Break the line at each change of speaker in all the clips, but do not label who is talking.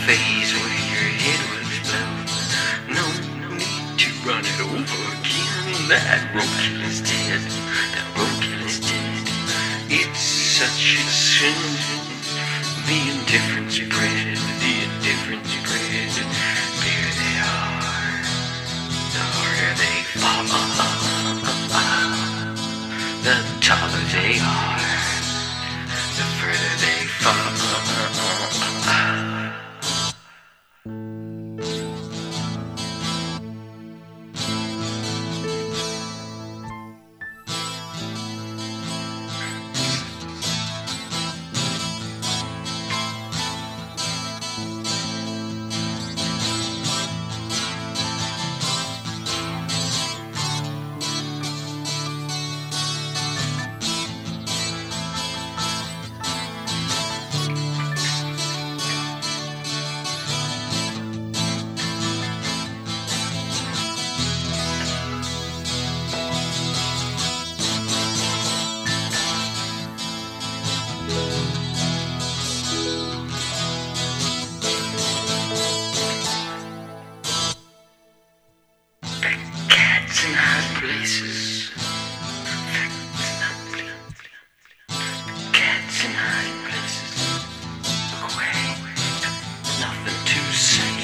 phase where your head will explode. No need to run it over again. That roadkill is dead. That roadkill is dead. It's such a sin. The indifference spread. The indifference spread. Bigger they are, the harder they fall. The taller they are, the further they fall. Cats in high places. Cats in high places. Look away. Nothing to say.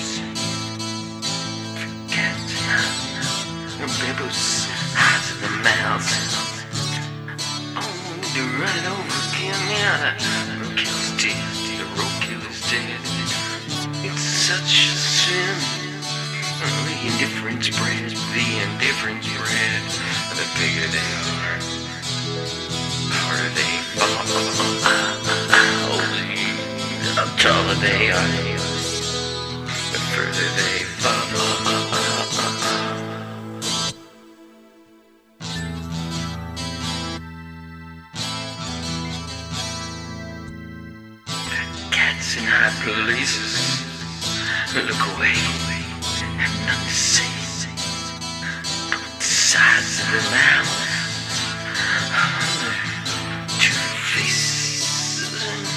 Cats in high. Bibbles hides in the mouth. Oh, to run over again. Yeah, the roadkill's dead. The roadkill is dead. It's such a sin. The indifference spread, the indifference spread. The bigger they are, the harder they fall. The taller they are, the further they fall. Cats in high places, look away. Have nothing to say. Both sides of the mouth. Two faces.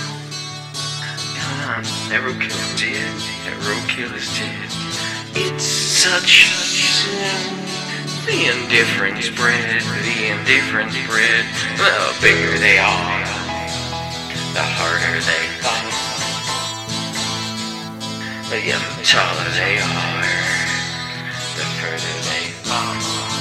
That roadkill is dead. That roadkill is dead. It's such a sin. The indifference spread. The indifference spread. The bigger they are, the harder they fall. The taller they are, the further they fall.